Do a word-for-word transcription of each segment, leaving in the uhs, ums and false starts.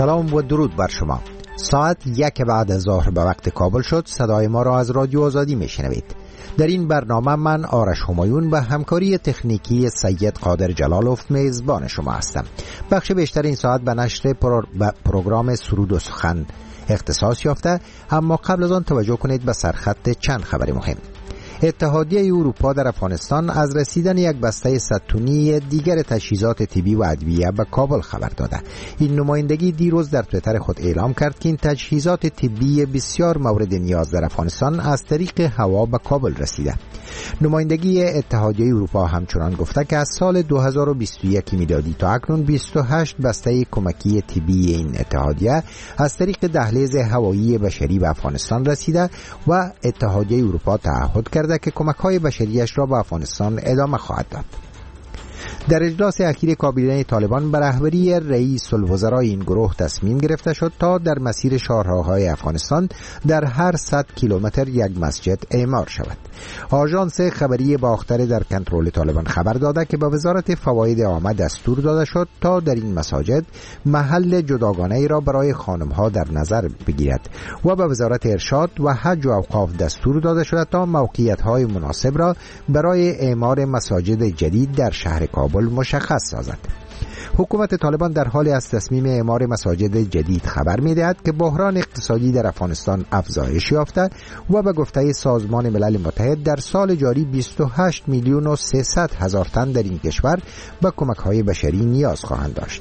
سلام و درود بر شما. ساعت یک بعد از ظهر به وقت کابل شد. صدای ما را از رادیو آزادی میشنوید. در این برنامه من آرش همایون و همکاری تکنیکی سید قادر جلالوف میزبان شما هستم. بخش بیشتر این ساعت به نشر پر... پروگرام سرود و سخن اختصاص یافته، اما قبل از آن توجه کنید به سرخط چند خبر مهم. اتحادیه اروپا در افغانستان از رسیدن یک بسته صد تنی دیگر تجهیزات طبی و ادویه به کابل خبر داده. این نمایندگی دیروز در توییتر خود اعلام کرد که این تجهیزات طبی بسیار مورد نیاز در افغانستان از طریق هوا به کابل رسیده. نمایندگی اتحادیه اروپا همچنان گفته که از سال دو هزار و بیست و یک میلادی تا اکنون بیست و هشت بسته کمکی طبی این اتحادیه از طریق دهلیز هوایی بشری به افغانستان رسیده و اتحادیه اروپا تعهد کرده که کمک‌های بشریش را به افغانستان ادامه خواهد داد. در اجلاس اخیر کابینه طالبان به رهبری رئیس الوزراء این گروه تصمیم گرفته شد تا در مسیر شاهراه‌های افغانستان در هر صد کیلومتر یک مسجد اعمار شود. آژانس خبری باختر در کنترل طالبان خبر داده که به وزارت فواید عامه دستور داده شد تا در این مساجد محل جداگانه را برای خانم‌ها در نظر بگیرد و به وزارت ارشاد و حج و اوقاف دستور داده شده تا موقعیت‌های مناسب را برای اعمار مساجد جدید در شهر کابل مشخص سازد. حکومت طالبان در حال از تصمیم اعمار مساجد جدید خبر می‌دهد که بحران اقتصادی در افغانستان افزایش یافته و به گفته سازمان ملل متحد در سال جاری بیست و هشت میلیون و سیصد هزار تن در این کشور به کمک‌های بشری نیاز خواهند داشت.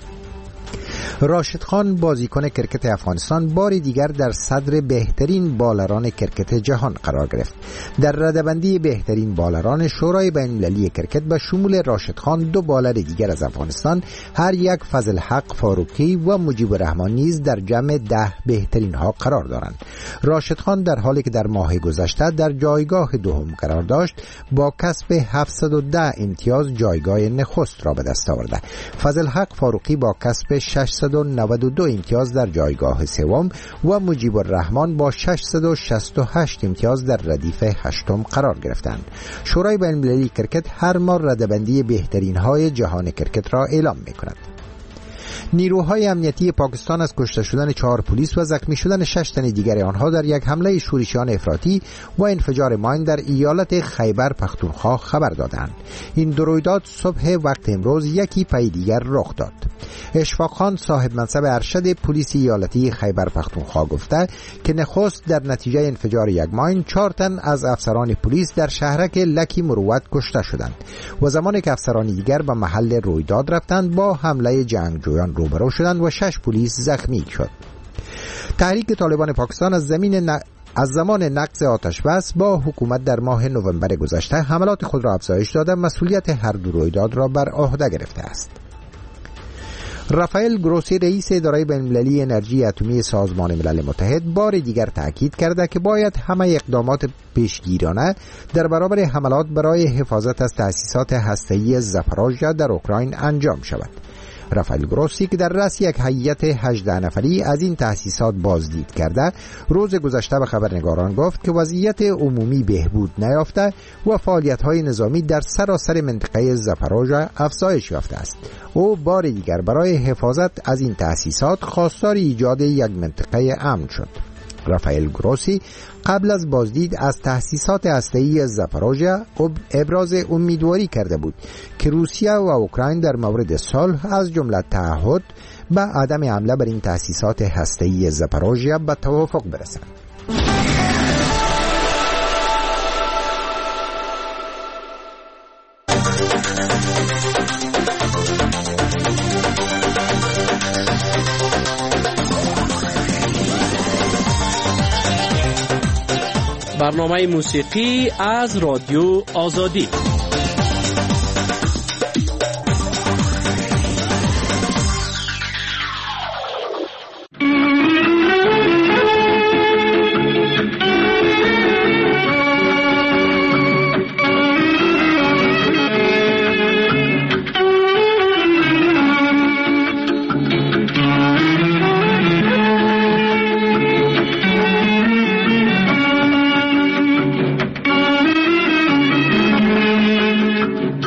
راشد خان بازیکن کرکت افغانستان بار دیگر در صدر بهترین بالران کرکت جهان قرار گرفت. در رده‌بندی بهترین بالران شورای بین‌المللی کرکت به شمول راشد خان دو بالر دیگر از افغانستان، هر یک فضل حق فاروقی و مجیب الرحمن نیز در جمع ده بهترین ها قرار دارند. راشد خان در حالی که در ماه گذشته در جایگاه دوم قرار داشت، با کسب هفتصد و ده امتیاز جایگاه نخست را به دست آورده. فضل حق فاروقی با کسب ششصد و نود و دو امتیاز در جایگاه سوم و مجیب الرحمن با ششصد و شصت و هشت امتیاز در ردیف هشتم قرار گرفتند. شورای بین‌المللی کرکت هر ماه رده‌بندی بهترین های جهان کرکت را اعلام می‌کند. نیروهای امنیتی پاکستان از کشته شدن چهار پلیس و زخمی شدن شش تن دیگر آنها در یک حمله شورشیان افراطی و انفجار ماین در ایالت خیبر پختونخوا خبر دادند. این دو رویداد صبح وقت امروز یکی پی دیگر رخ داد. اشفاق خان صاحب منصب ارشد پلیس ایالتی خیبر پختونخوا گفته که نخست در نتیجه انفجار یک ماین چهار تن از افسران پلیس در شهرک لکی مروت کشته شدند و زمانی که افسران دیگر به محل رویداد رفتند با حمله جنگجویان روبرو شدند و شش پلیس زخمی شد. تحریک طالبان پاکستان از زمین ن... از زمان نقض آتش بس با حکومت در ماه نوامبر گذشته حملات خود را افزایش داده، مسئولیت هر دو رویداد را بر عهده گرفته است. رافائل گروسی رئیس اداره بین‌المللی انرژی اتمی سازمان ملل متحد بار دیگر تاکید کرده که باید همه اقدامات پیشگیرانه در برابر حملات برای حفاظت از تأسیسات هسته‌ای زاپاروژیا در اوکراین انجام شود. رافائل گروسی که در رأس یک هیئت هجده نفری از این تأسیسات بازدید کرده، روز گذشته به خبرنگاران گفت که وضعیت عمومی بهبود نیافته و فعالیت‌های نظامی در سراسر منطقه زاپاروژیا افزایش یافته است. او بار دیگر برای حفاظت از این تأسیسات خواستار ایجاد یک منطقه امن شد. رافائل گروسی قبل از بازدید از تأسیسات هسته‌ای زاپاروژیا ابراز امیدواری کرده بود که روسیه و اوکراین در مورد صلح از جمله تعهد به عدم حمله بر این تأسیسات هسته‌ای زاپاروژیا به توافق برسند. برنامه موسیقی از رادیو آزادی.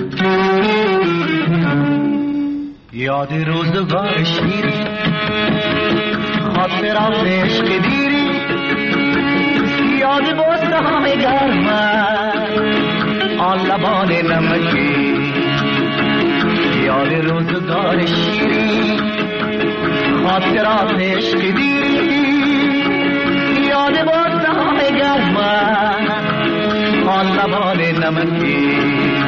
یاد روزگار شیرین خاطرات عشق دیری یاد بستان گرم آن لبان نمکی یاد روزگار شیری خاطرات عشق دیری یاد بستان گرم آن لبان نمکی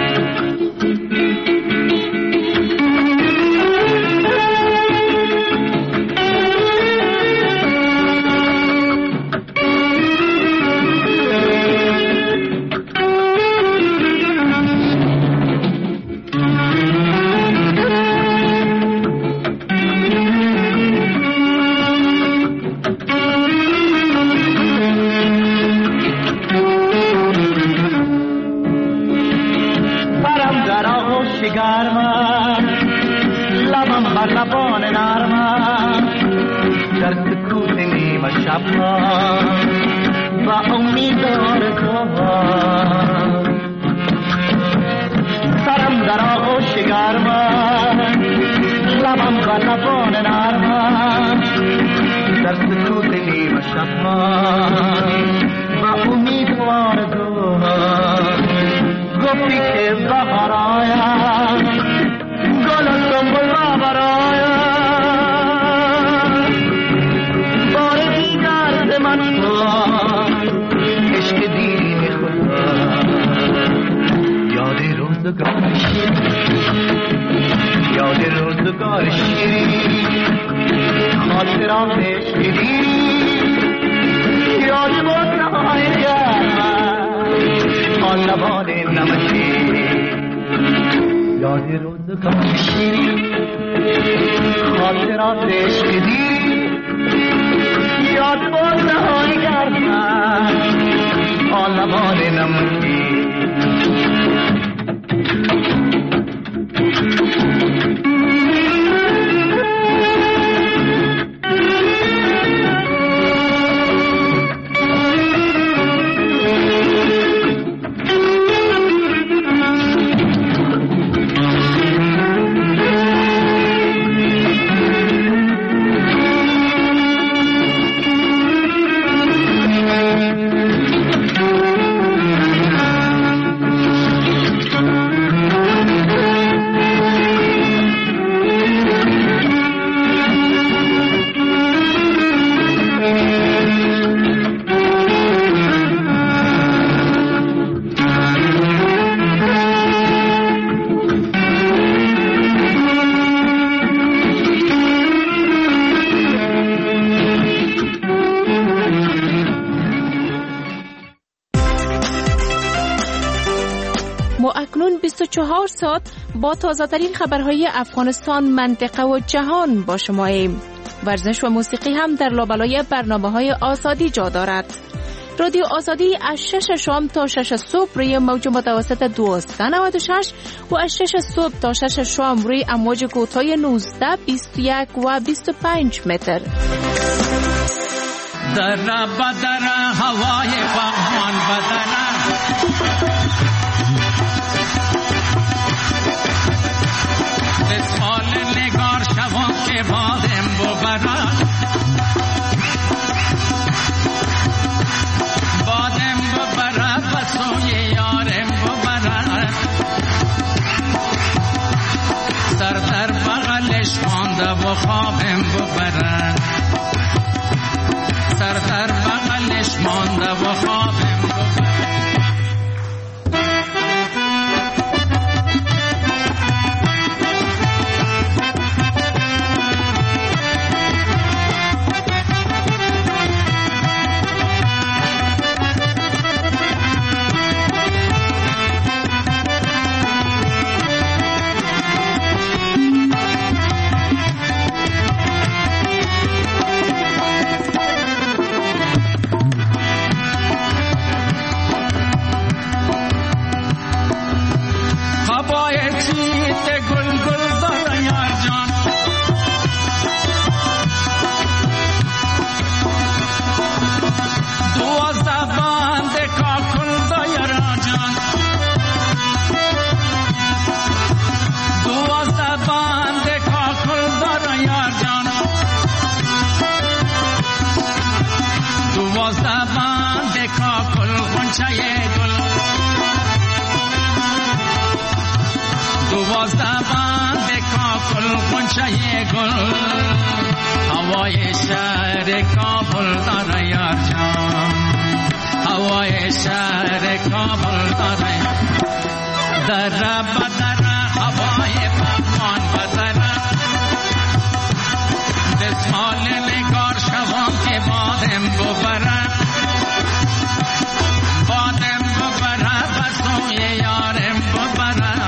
بیست و چهار ساعت با تازه‌ترین خبرهای افغانستان، منطقه و جهان با شماییم. ورزش و موسیقی هم در لابلای برنامه‌های آزادی جا دارد. رادیو آزادی از شش شام تا شش صبح روی موج متوسط دویست و نود و شش و از شش صبح تا شش شام روی امواج کوتاه نوزده، بیست و یک و بیست و پنج متر. در بدر هوای فغان بدر بسال نگار شوان که بادم ببرد بادم ببرد و سوی یارم ببرد سر در بغلش مانده و خوابم ببرد سر در بغلش مانده و خوابم ببرد. دوازده بند کاکل غنچه گل هوای شهر کابل داره یار جان هوای شهر کابل داره در بدر هوای پاکمان بدر دستمال نگار شوام که بادم ببره بادم ببره بسوی یارم ببره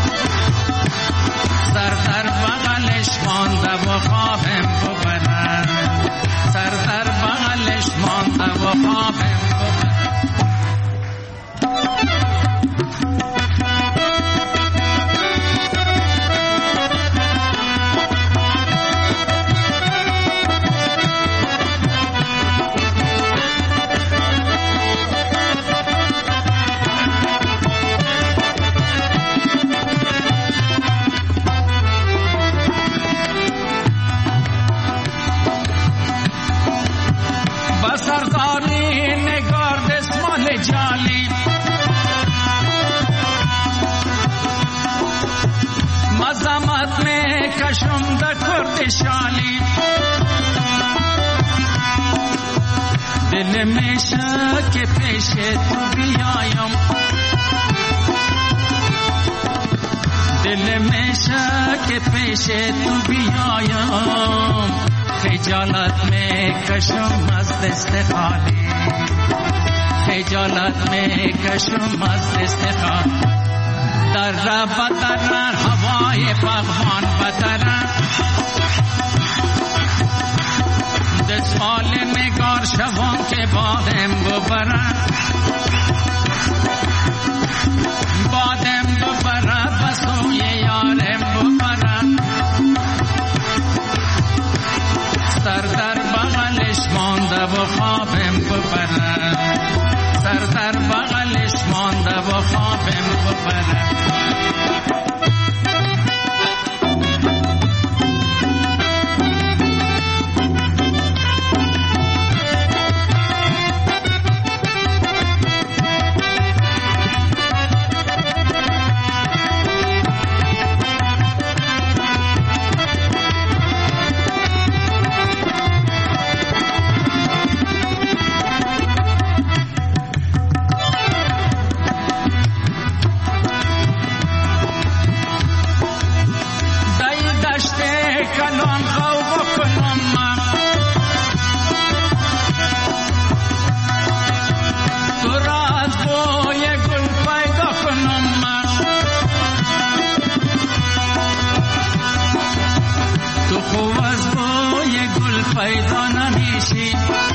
سر در بغلش مانده و خوابم ببره سر در بغلش مانده و خوابم ببره کشم در کرد شالی دل میشه که پیش تو بیایم دل میشه که پیش تو بیایم خجالت میکشم از دست خالی خجالت میکشم از دست خالی در بدر هوای پاکمان بدر دستمال نگار شوام که بادم ببره بادم ببره بسوی یارم ببره سر در بغلش مانده و خوابم ببره سر در بغلش مانده و خوابم ببره پیدا نمیشی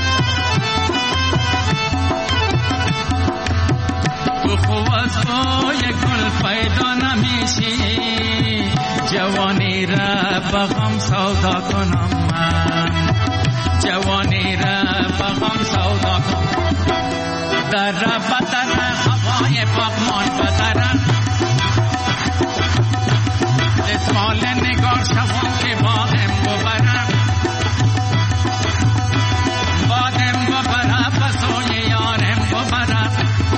تو خوب از بوی گل پیدا نمیشی جوانی را بغم سودا کنم من جوانی را بغم سودا کنم در بدر هوای پاکمان بدر دستمال نگار شوام که بادم ببرم بادم ببرم بسوی یارم ببرم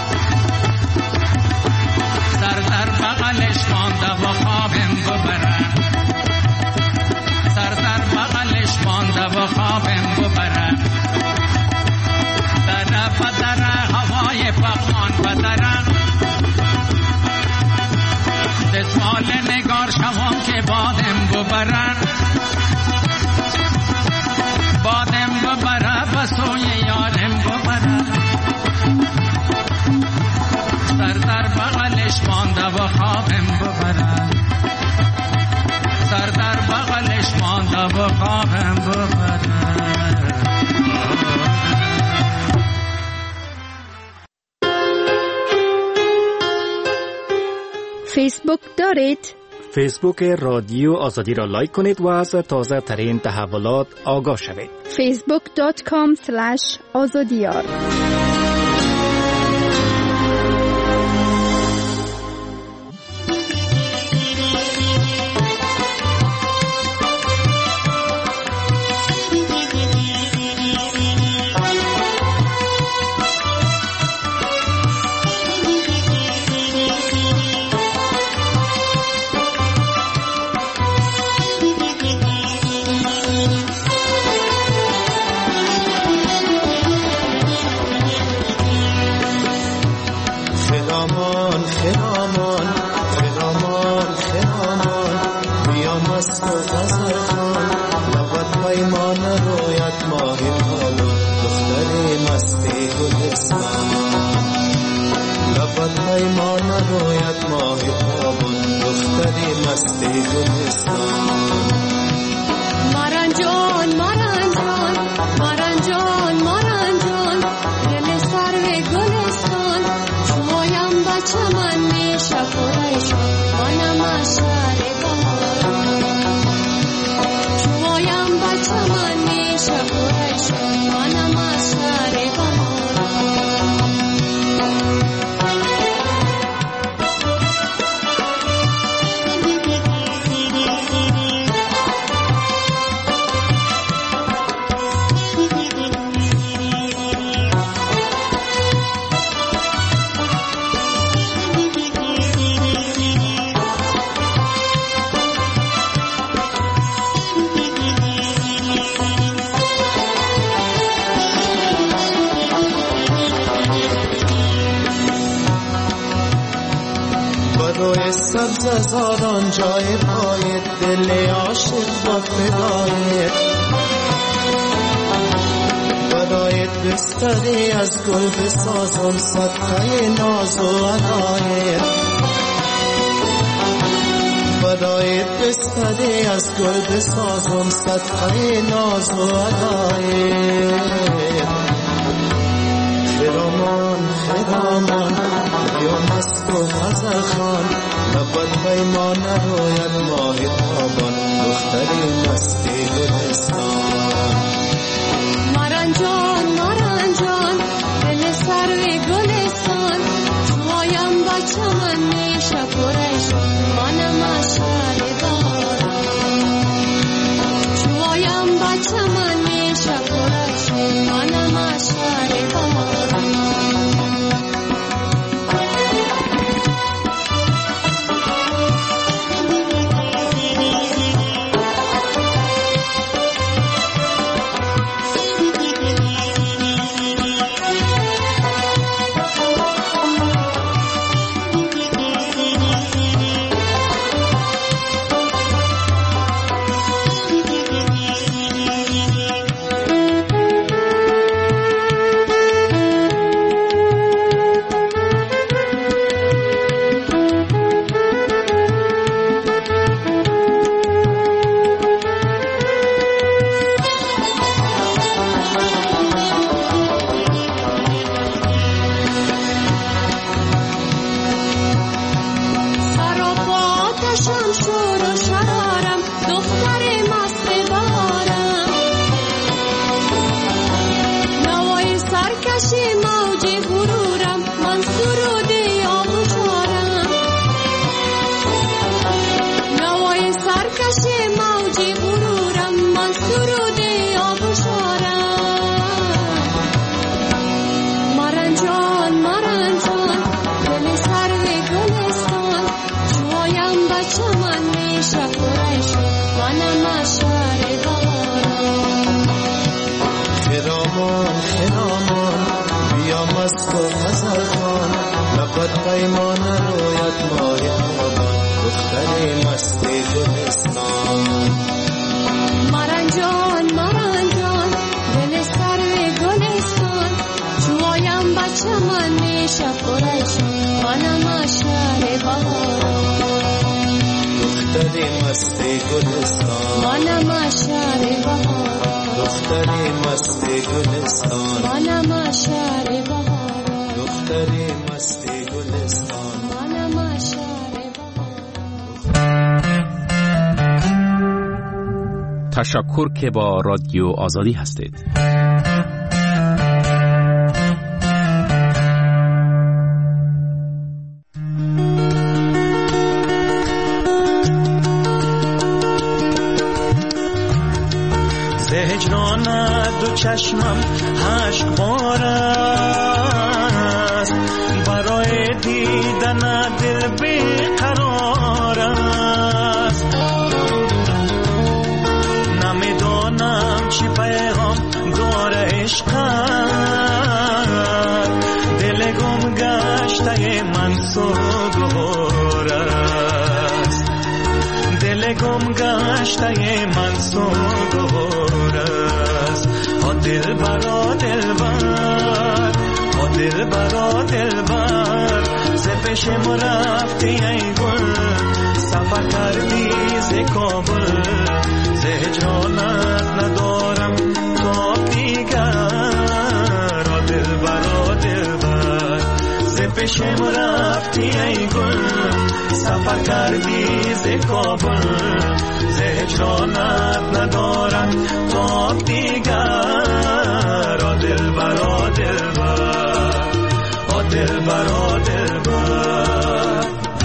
سر در بغلش مانده و خوابم ببرم سر در بغلش مانده و خوابم ببرم در بدر هوای پاکمان بدرم دستمال نگار شوام که بادم ببرم بادم ببرم بسوی یارم ببرم سر در بغلش مانده و خوابم ببرم سر در بغلش مانده و خوابم ببرم فیسبوک دارید؟ فیسبوک رادیو آزادی را لایک کنید و از تازه ترین تحولات آگاه شوید. فیسبوک دات کام اسلش آزادیار. خرامان خرامان خرامان خرامان بیا مست و غزل خوان لبت پیمان رویت ماه تابان دختر مستی گلستان لبت پیمان رویت ماه تابان دختر مستی گلستان مارنجان مارنجان مارنجان مارنجان دل سرو گلستان شمایم بچه من میشه پرشان منم اشعر بهاران شمایم بچه من میشه پرشان منم اشعر بهاران سبز زادان جای پای دل عاشق با فدایت برایت بستری از گل بسازم صدقه ناز و عدایت برایت بستری از گل بسازم صدقه ناز و عدایت خرامان خرامان بیا مست و غزل خوان لبت پیمان رویت ماه تابان دختری مستی گلستان مارنجان مارنجان دل سرو گلستان شمایم بچه من میشه پرشان منم اشعر بهاران شمایم بچه من میشه پرشان منم اشعر بهاران تشکر که با رادیو آزادی هستید. زهجرانت دو چشمم هشت بار است برای دیدن دل بیقرار است نمیدانم چی پیغام داره عشقت دل گم گشته من سوگوار است، دل گم گشته من سوگوار است. آ دل برا دل بر، آ دل برا دل بر، ز پیشم رفتی ای گل، سفر کردی ز کابل، ز هجرانت ندارم تاب دیگر. آ دل برا دل بر، ز پیشم رفتی ای گل، سفر کردی ز کابل، ز هجرانت ندارم تاب دیگر. آ دل برا دل بر، آ دل برا دل بر.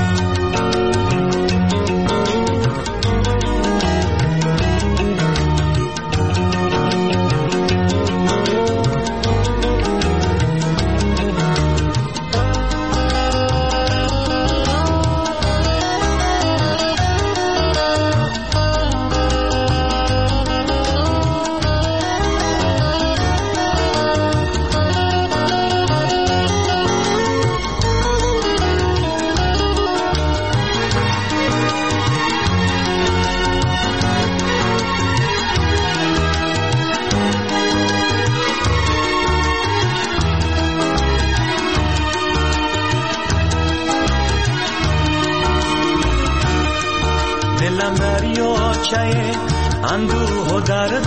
دلم دریاچه اندوه و درد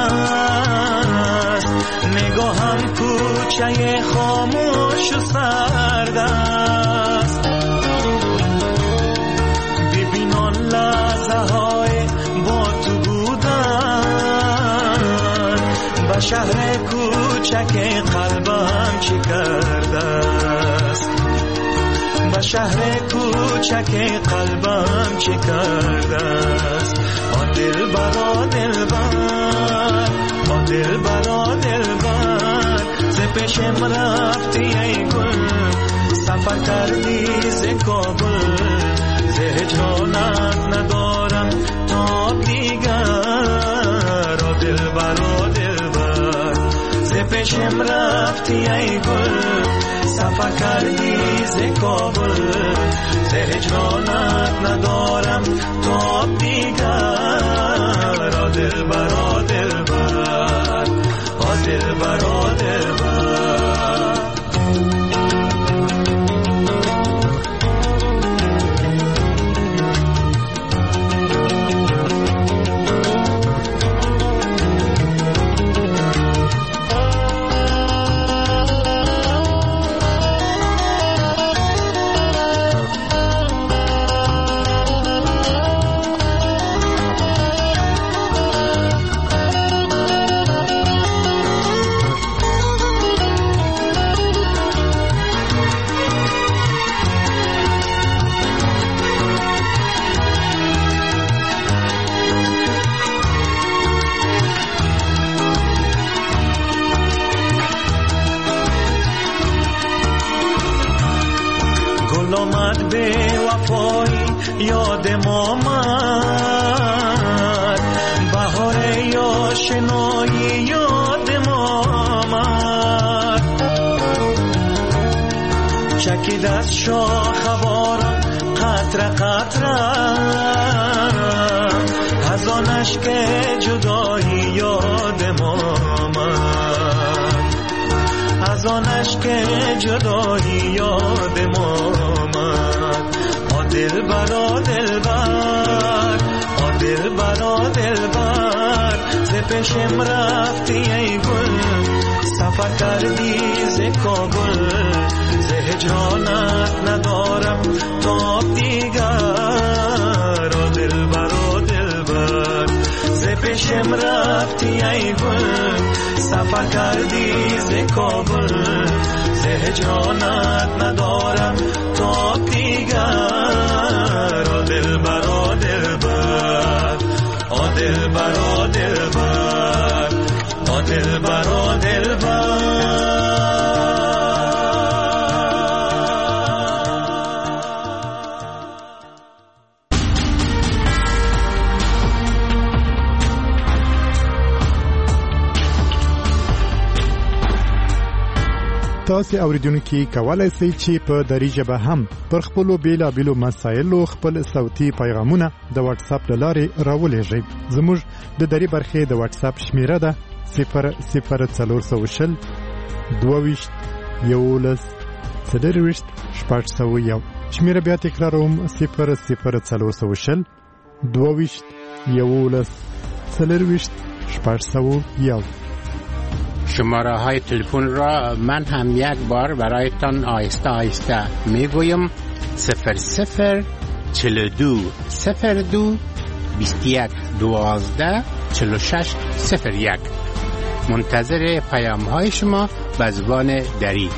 است، نگاهم کوچه خاموش و سرد است. ببین آن لحظه های با تو بودن، به شهر کوچک قلبم چی کرده است، به شهر کوچک قلبم چه کرده است. آ دل برا دل بر، آ دل برا دل بر، ز پیشم رفتی ای گل، سفر کردی ز کابل، ز هجرانت ندارم تاب دیگر. آ دل برا دل بر، ز پیشم رفتی ای گل، سفر کردی ز کابل، ز هجرانت ندارم تاب دیگر. آ دل برا دل بر، آ دل برا دل بر. آمد به وفایی یادم آمد، بهار آشنایی یادم آمد. چکید از شاخ باران قطره قطره، از آن اشک جدایی یادم آمد، از آن اشک جدایی یادم آمد. آ دل برا دل بر، آ دل برا دل بر، ز پیشم رفتی ای گل، سفر کردی ز کابل، ز هجرانت ندارم تاب دیگر. آ دل برا دل بر، ز پیشم رفتی ای گل، سفر کردی ز کابل، ز هجرانت ندارم تاب دیگر. آ دل برا دل بر، آ دل برا دل بر، آ دل برا دل بر. تاسو اوریدونکو کولای شئ چې په دری ژبه هم پر خپل بیلابیلو مسایلو خپل صوتي پیغامونه د واتس اپ لارې راولېږئ. زموږ د دری برخې د واتس اپ شمیره ده صفر صفر څلور سوه شل دوه ویشت یولس څلرویشت شپږ سوه یو. شمیره بیا تکراروم صفر صفر څلور سوه شل دوه ویشت یولس څلرویشت شپږ سوه یو. شماره های تلفن را من هم یک بار برایتان آهسته آهسته میگویم. صفر صفر چل دو صفر دو بیست یک دوازده چل و شش صفر یک. منتظر پیام های شما به زبان دری.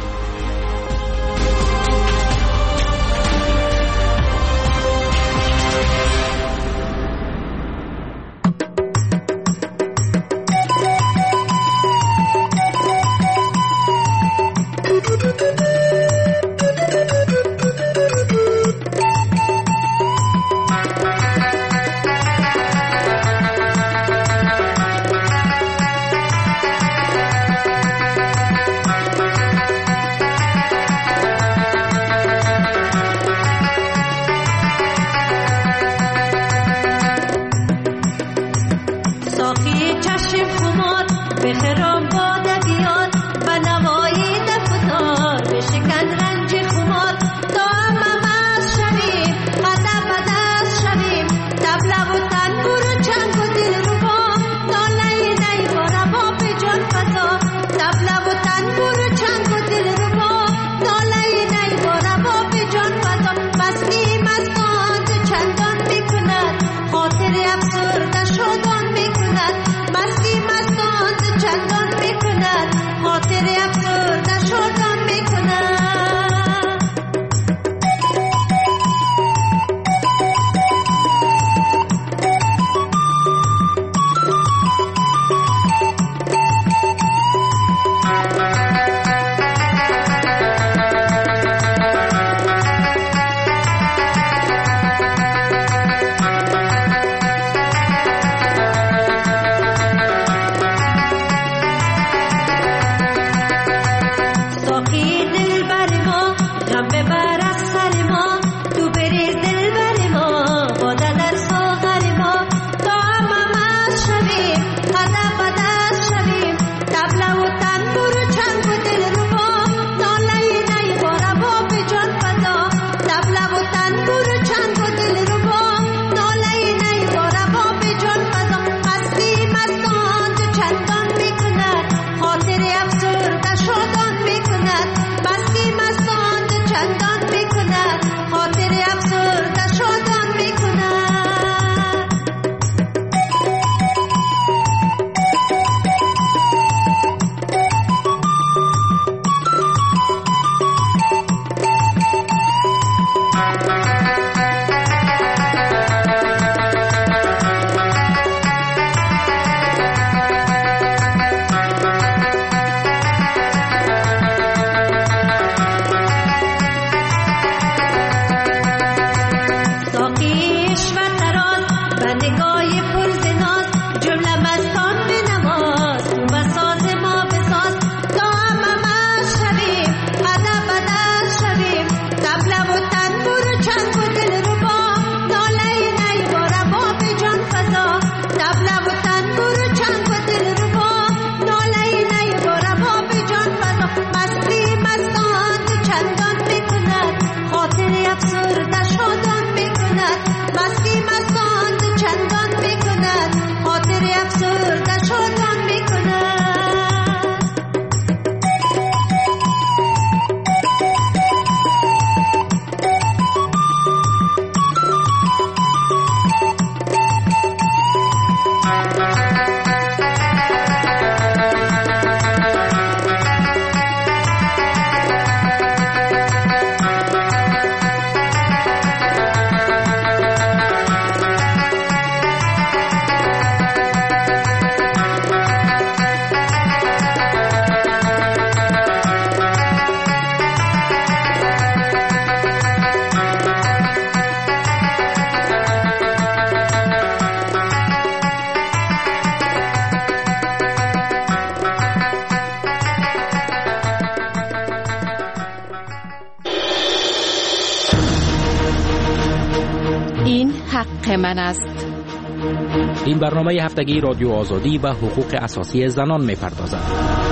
حق من است. این برنامه هفتگی رادیو آزادی و حقوق اساسی زنان می‌پردازد.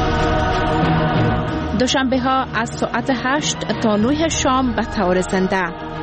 دوشنبه ها از ساعت هشت تا نه شام به طور زنده.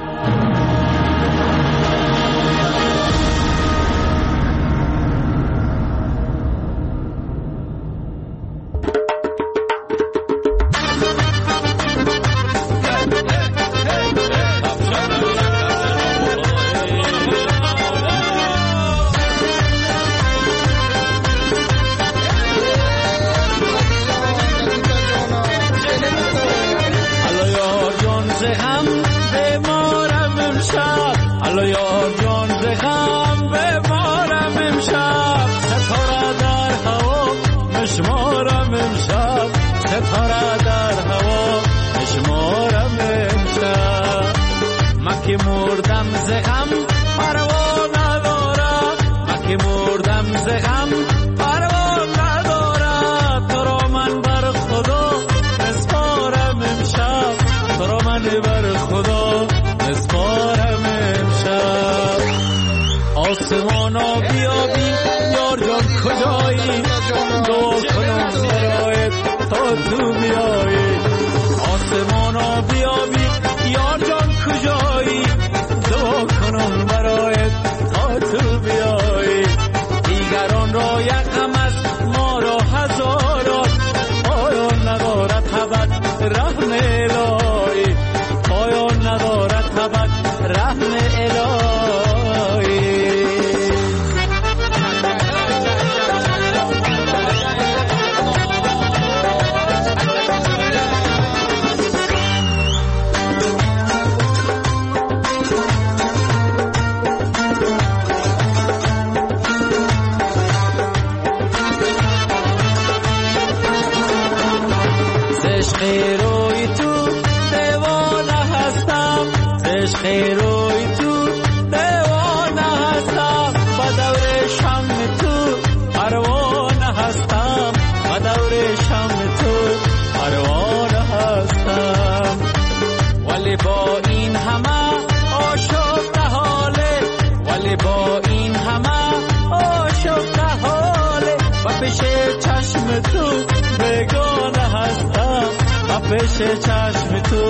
پیش چشم تو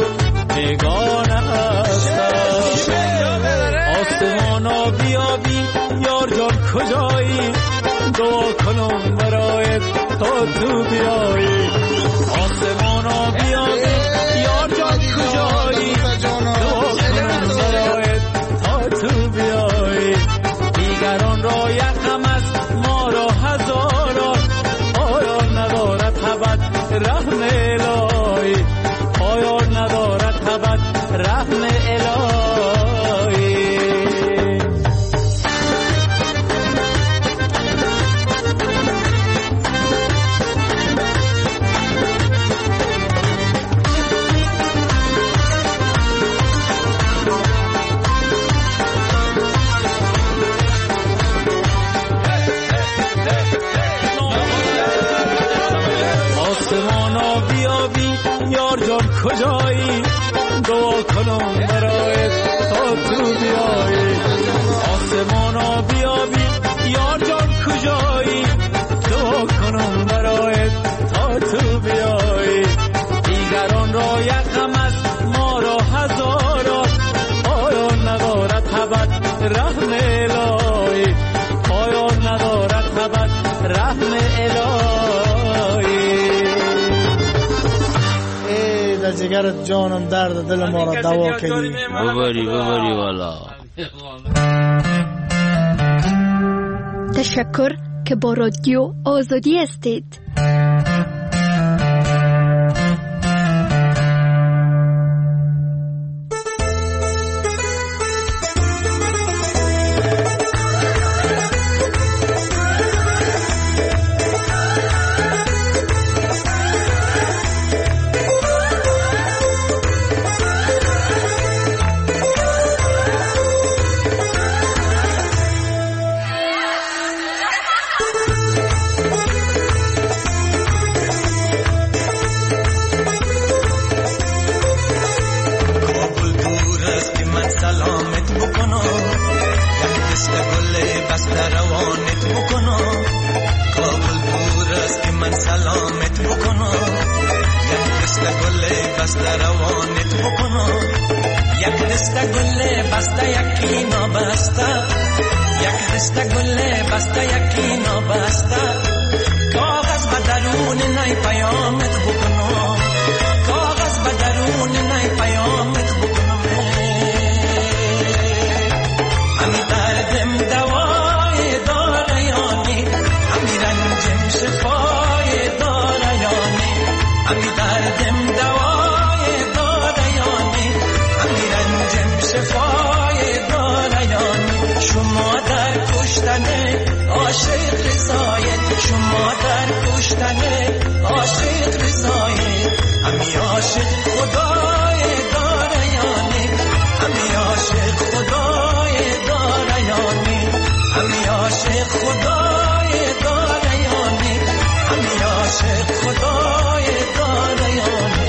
بیگانه هستم. آسمانا بیابی یار جان کجایی، دعا کنم برایت تا تو بیایی. آسمانا بیابی یار جان کجایی، دعا کنم برایت تا تو بیایی. دیگران را یکم است ما را هزاران، پایان ندارد ابد رحم الهی، پایان ندارد ابد رحم الهی. آسمانا بیابی یار جان کجایی، دعا کنم برایت تا تو بیایی. آسمانا بیابی یار جان کجایی، دعا کنم برایت تا تو بیایی. دیگران را یکم است ما را هزاران، پایان ندارد ابد رحم الهی، پایان ندارد ابد رحم الهی. ای در جگرت جانم درد دل ما را دوا کنی، ببری ببری والا. تشکر که با رادیو آزادی هستید. دست گل بسته روانت بکنم، کابل دور است که من سلامت بکنم. یک دست گل بسته روانت بکنم، یک دست گل بسته یکی نابسته، یک دست گل بسته یکی نابسته. کاغذ به درون نی پیامت بکنم، کاغذ به درون نی پیامت بکنم. همی دردم دوای داره یانی، همی رنجم شفای داره یانی، همی دردم دوای داره یانی، همی رنجم شفای داره یانی. شما در کشتن عاشق رضایت، شما در کشتن عاشق رضایت. همی عاشق خدای داره یانی، همی عاشق خدای داره یانی، همی عاشق خدای داره یانی، همی عاشق خدای داره یانی.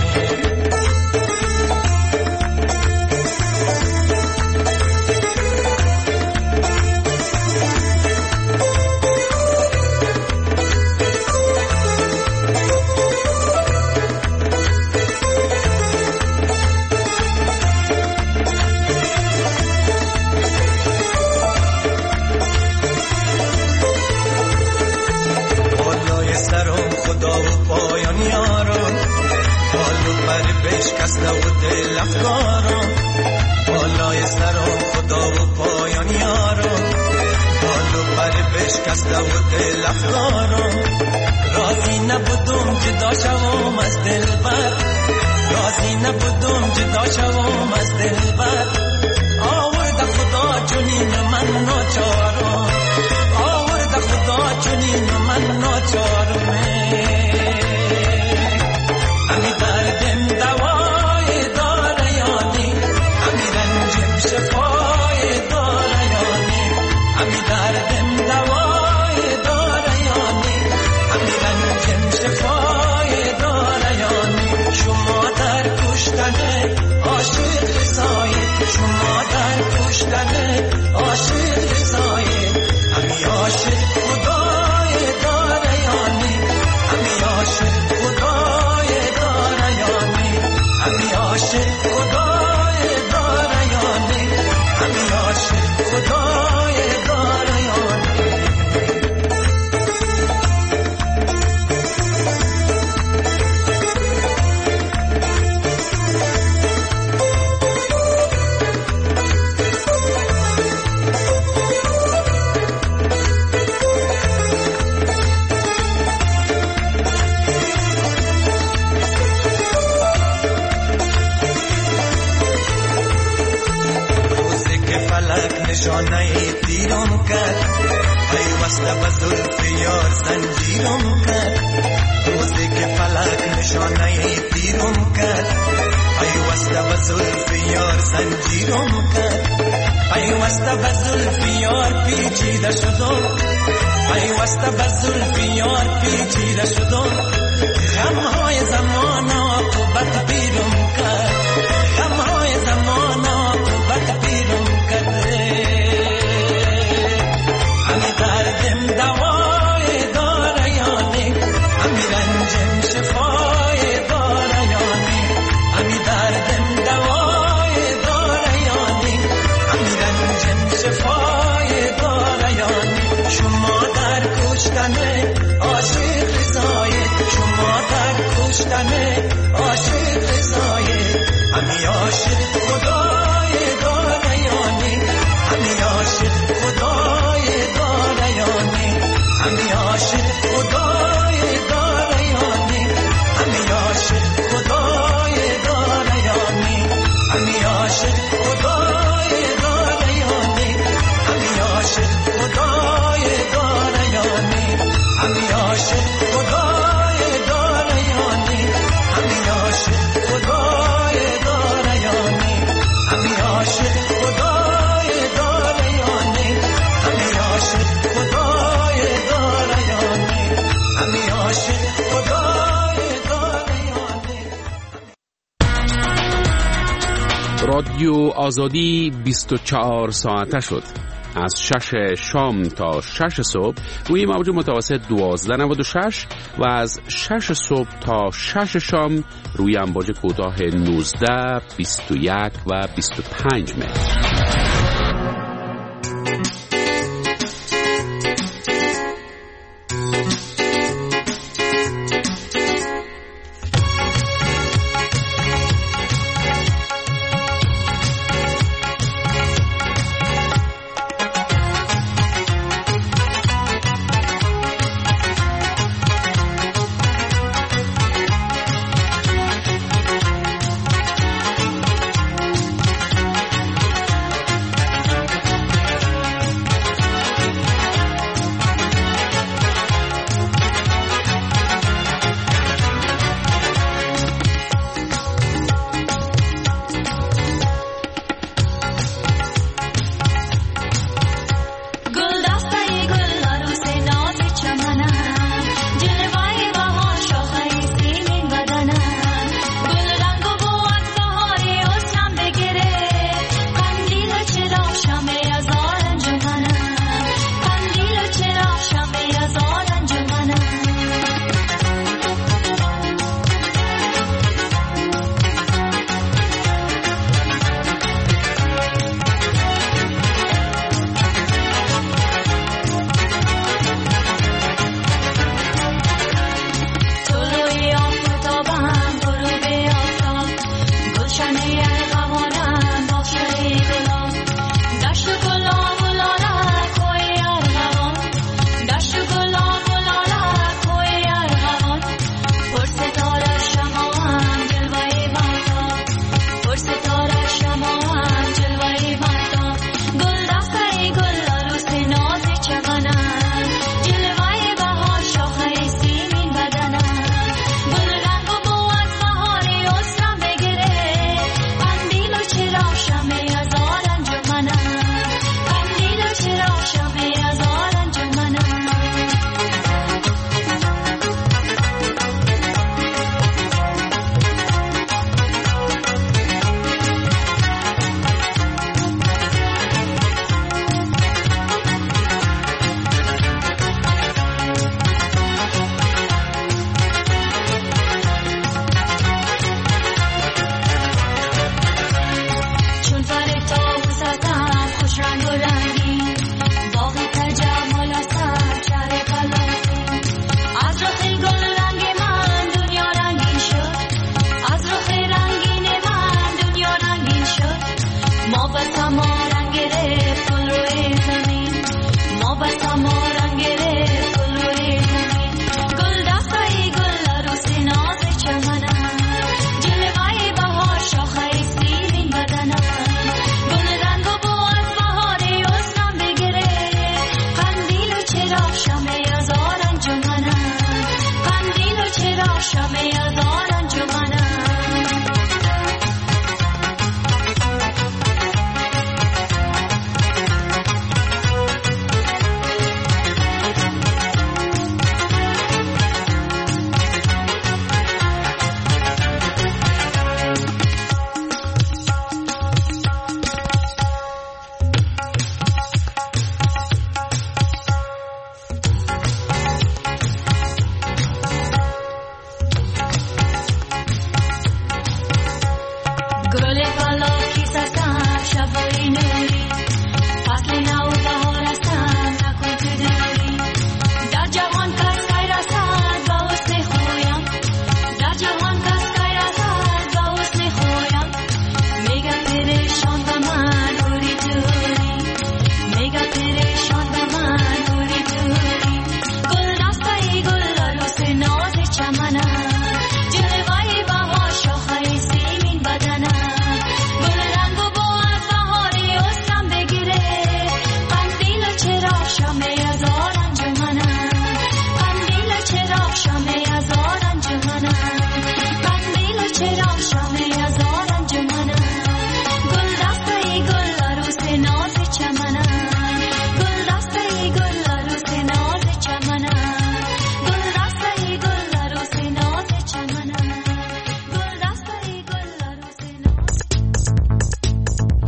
بشکسته و دل افکارم، بالای سرم خدا و پایان یارم، بالو پر بشکسته و دل افکارم. راضی نبودم جدا شوم از دلبر، راضی نبودم جدا شوم از دلبر. آورد خدا چنین من ناچارم، آورد خدا چنین من ناچارم. همی دردم دوای داره یانی، همی رنجم شفای داره یانی، همی دردم دوای داره یانی، همی رنجم شفای داره یانی. شما در کشتن عاشق رضایت، شما در کشتن عاشق رضایت. همی عاشق خدای داره یانی، همی عاشق خدای داره یانی، همی عاشق خدای داره یانی، همی عاشق خدای داره یانی. نشانه تیرم کرد، پیوسته به زلف یار زنجیرم کرد. روزی که فلک نشانه تیرم کرد، پیوسته به زلف یار زنجیرم کرد. پیوسته به زلف یار پیچیده شدم، پیوسته به زلف یار پیچیده شدم. غمهای زمان عاقبت پیرم کرد، غمهای زمان عاقبت پیرم کرد. همی دردم دوای داره یانی، همی رنجم شفای داره یانی، همی دردم دوای داره یانی، همی رنجم شفای داره یانی. شما در کشتن عاشق رضایت، شما در کشتن عاشق رضایت. همی عاشق خدای داره یانی، همی عاشق خدای داره یانی، همی عاشق خدای داره یانی، همی عاشق خدای داره یانی، همی عاشق خدای داره یانی، همی عاشق خدای داره یانی، همی عاشق خدای داره یانی، همی عاشق خدای داره یانی، همی عاشق خدای داره یانی، همی عاشق خدای داره یانی، همی عاشق خدای داره یانی. رادیو آزادی بیست و چهار ساعته شد. از شش شام تا شش صبح روی موج متوسط دوازده نود و شش و از شش صبح تا شش شام روی امواج کوتاه نوزده، بیست و یک و بیست و پنج متر.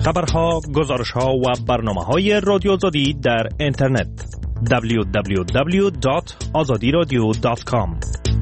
خبرها، گزارشها و برنامه‌های رادیو آزادی در اینترنت دبلیو دبلیو دبلیو دات آزادی رادیو دات کام.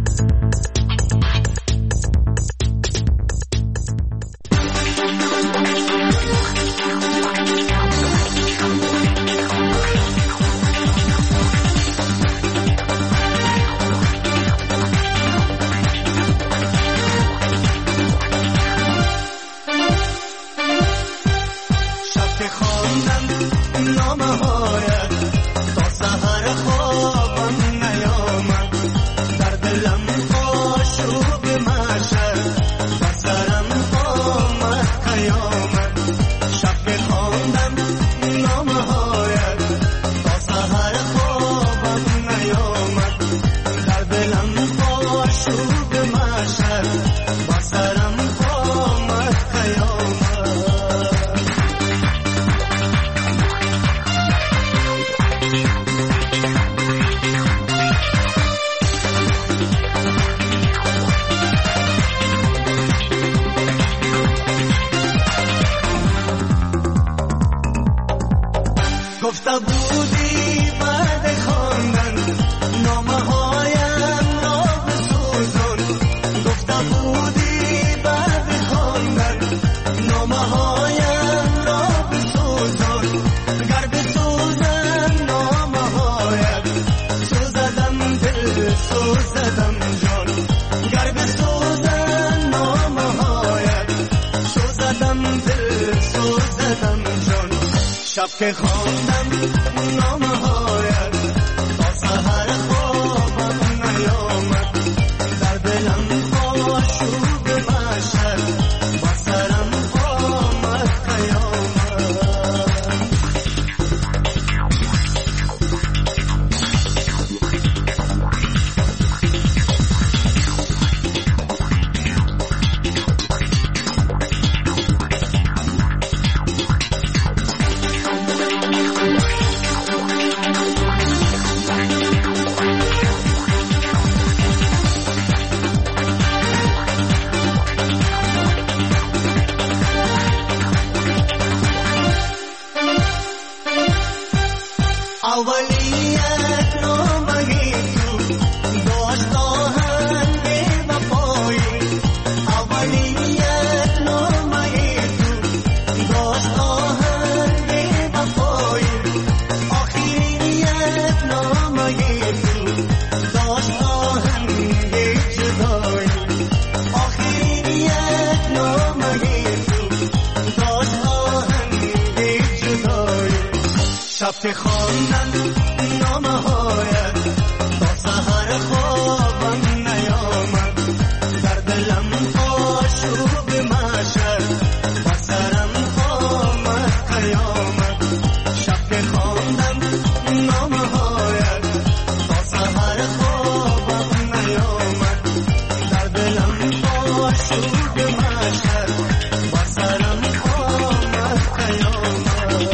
که خواندم نامه هایت تا سحر خوابم نیامد، در دلم آشوب محشر با سرم آمد قیامت. شب که خواندم نامه هایت تا سحر خوابم نیامد، در دلم آشوب محشر با سرم آمد قیامت. شب که خواندم نامه هایت تا سحر خوابم نیامد، در دلم آشوب محشر با سرم آمد قیامت.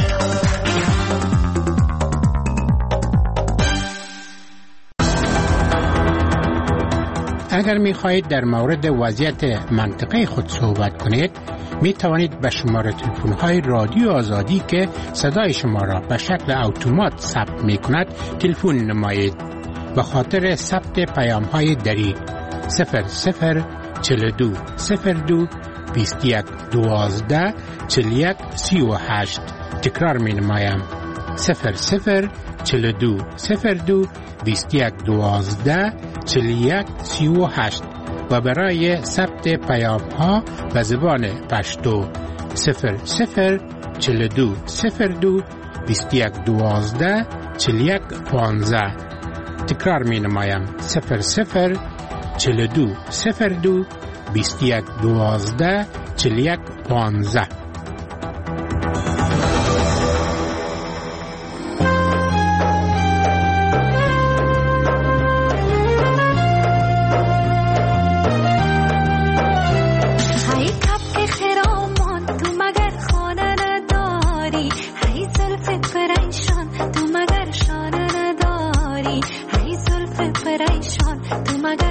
اگر می خواهید در مورد وضعیت منطقه خود صحبت کنید، می توانید به شماره تلفن های رادیو آزادی که صدای شما را به شکل اتومات ثبت می کند تلفن نمایید. به خاطر ثبت پیام های دری صفر صفر چهل و دو صفر دو بیست و یک دوازده چهل و یک سی و هشت. تکرار می نمایم صفر صفر چهل و دو صفر دو بیست و یک دوازده چهل و یک سی و هشت و برای ثبت پیام ها به زبان پشتو صفر صفر چهل و دو صفر دو بیست و یک دوازده چهل و یک پانزده. تکرار می نمایم صفر صفر چهل و دو صفر دو بیست و یک دوازده چهل و یک پانزده.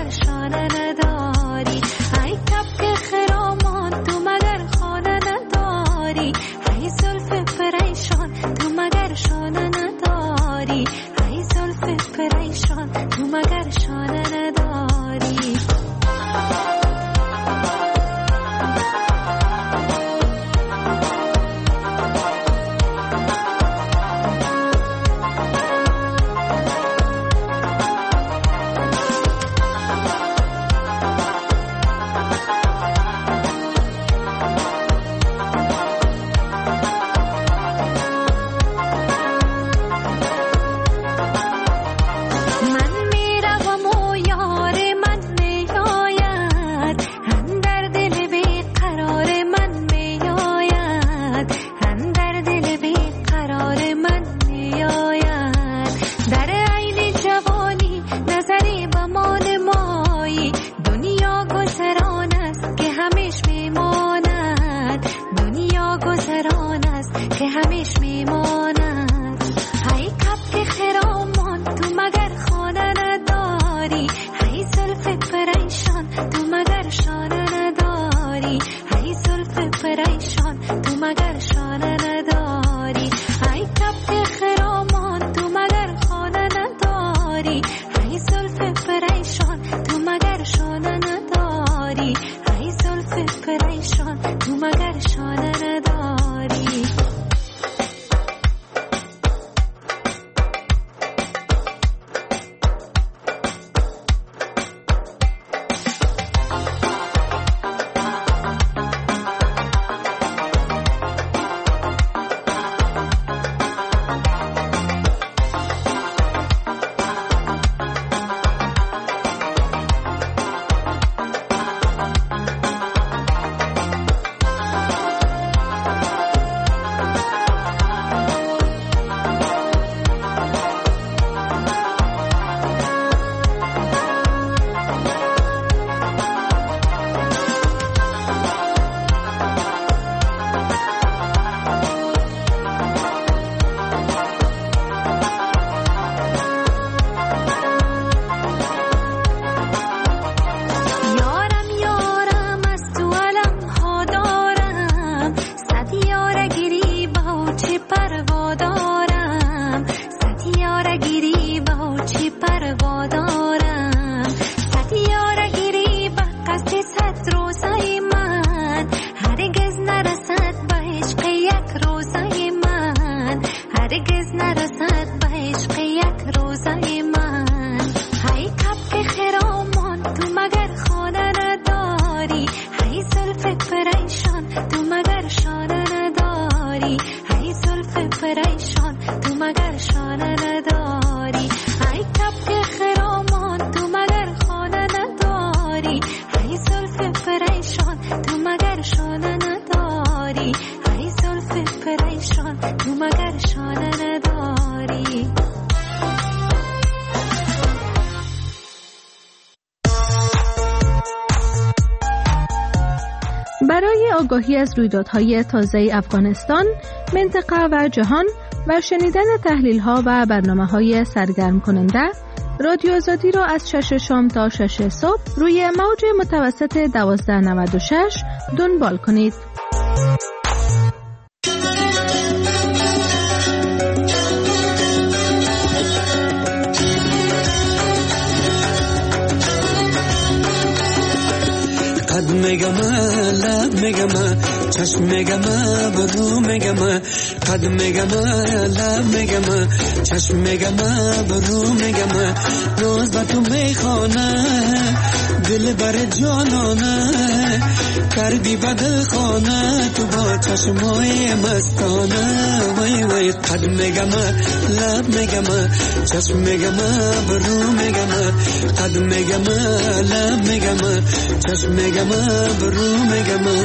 نداری ای کپ خرامان تو مگر خانه نداری. که همیش میماند. هی کبک خرامان تو مگر خانه نداری، هی زلف پریشان تو مگر شانه نداری، هی زلف پریشان تو مگر شانه نداری، هی کبک خرامان تو مگر خانه نداری، هی زلف پریشان تو مگر شانه نداری، هی زلف پریشان تو مگر شانه نداری. برای آگاهی از رویدادهای تازه افغانستان، منطقه و جهان و شنیدن تحلیل‌ها و برنامه‌های سرگرم کننده، رادیو آزادی را از شش شام تا شش صبح روی موج متوسط دوازده نود و شش دنبال کنید. قد میگم لب میگم چشم میگم برو میگم، قد میگم لب میگم چشم میگم برو میگم، روز با تو میخوانه دل بر جانانه، کردی بدل خانه تو با چشمای مستانه. وای وای قد میگم لب میگم چشم میگم برو میگم، قد میگم لب میگم چشم میگم برو میگم.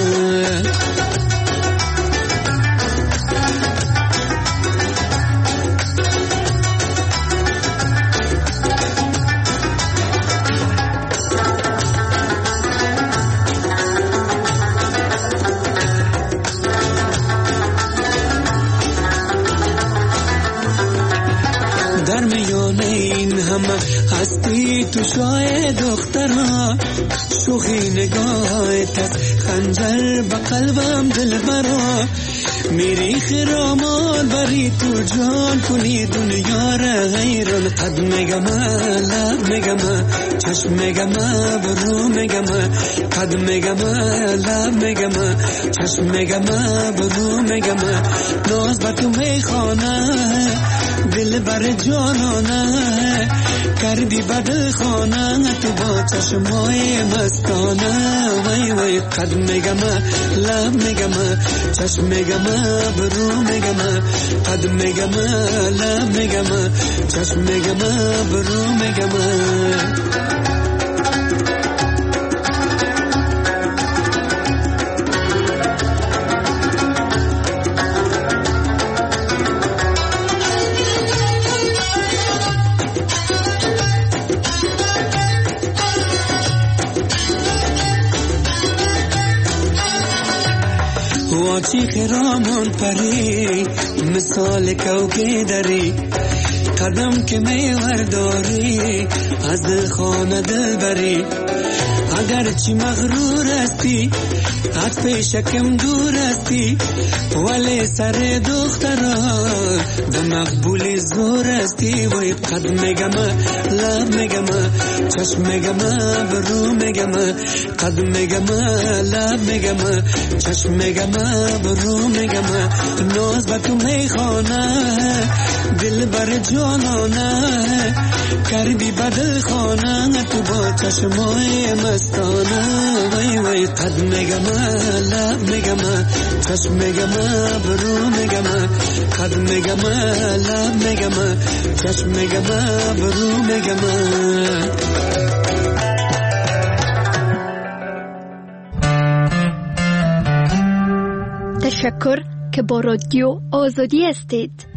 در میان این همه هستی تو شای دخترها، شوخی نگاهت از خنجر به قلبم دل برا، میری خرامان بری تو جان کنی دنیا را غیران. قد میگم لب میگم چشم میگم برو میگم، قد میگم لب میگم چشم میگم برو میگم، ناز بر تو میخوانه دل بر جانانه، کردی بدل خانه تو با چشمای مستانه. وای وای قد میگم لب میگم چشم میگم برو میگم، قد میگم لب میگم چشم میگم برو میگم. ماچی خرامان پری مثال کوکه دری قدم که میور داری از خانه دل بری اگر چی مغرور استی از پیشکم دور استی ولی سر دخترا ده مقبول زور استی وی قد میگم لب میگم چشم میگم برو میگم قد میگم لب میگم چشم میگم برو میگم ناز با تو میخوانه دل بر جانانه کردی بدل خانه تو با چشمای مستانه وی وی قد میگم لب میگم چشم میگم برو میگم قد میگم لب میگم چشم میگم برو میگم تشکر که با رادیو آزادی هستید.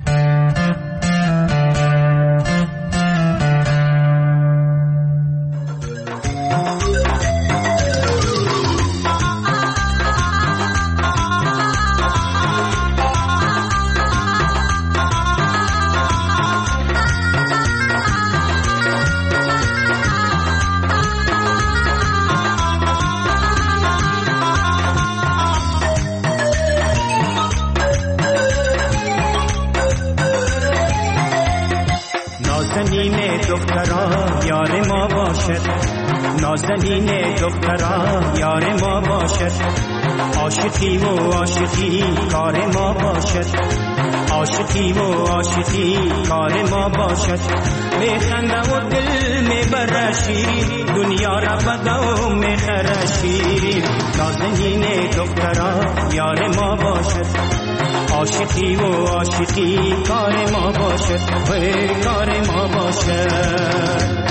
نازنین دخترا یار ما باشد عاشقی و عاشقی کار ما باشد عاشقی و عاشقی کار ما باشد میخنده و دل میبره شیرین دنیا را بده و میخره شیرین نازنین دخترا یار ما باشد عاشقی و عاشقی کار ما باشد و کار ما باشد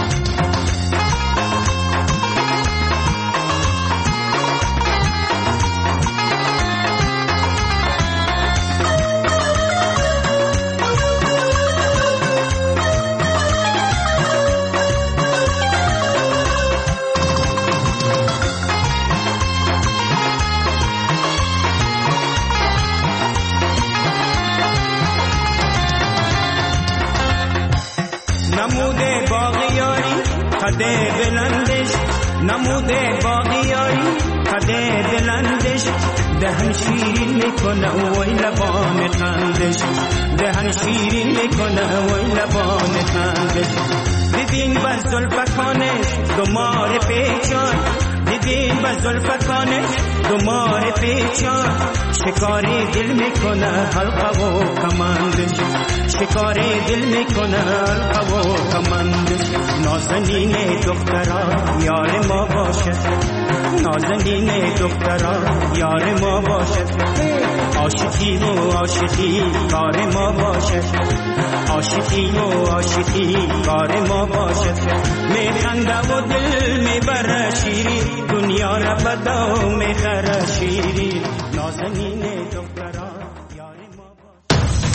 قده بلندش نموده باقیاری قده بلندش دهن شیرین میکنه وی لبان خندش دهن شیرین میکنه وی لبان خندش دیدین بر زلفکانش دمار پیچان دیدین بر زلفکانش دمار پیچان شکاری دل میکنه حلقه و کمندش شکاری دل میکنه حلقه و کمندش نازنین دخترا یار ما باشد نازنین دخترا یار ما باشد عاشقی و عاشقی کار ما باشد عاشقی و عاشقی کار ما باشد میخنده و دل میبره شیرین دنیا را بده و میخره شیرین نازنین دخترا